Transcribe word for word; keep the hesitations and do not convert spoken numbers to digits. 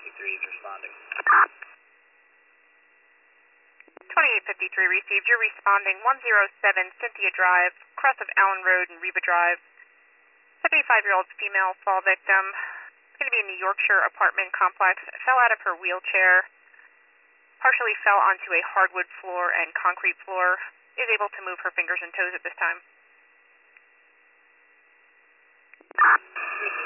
fifty-three is responding. twenty-eight fifty-three received. You're responding one oh seven Cynthia Drive, cross of Allen Road and Reba Drive. seventy-five-year-old female fall victim. It's going to be in the Yorkshire apartment complex. Fell out of her wheelchair. Partially fell onto a hardwood floor and concrete floor. Is able to move her fingers and toes at this time.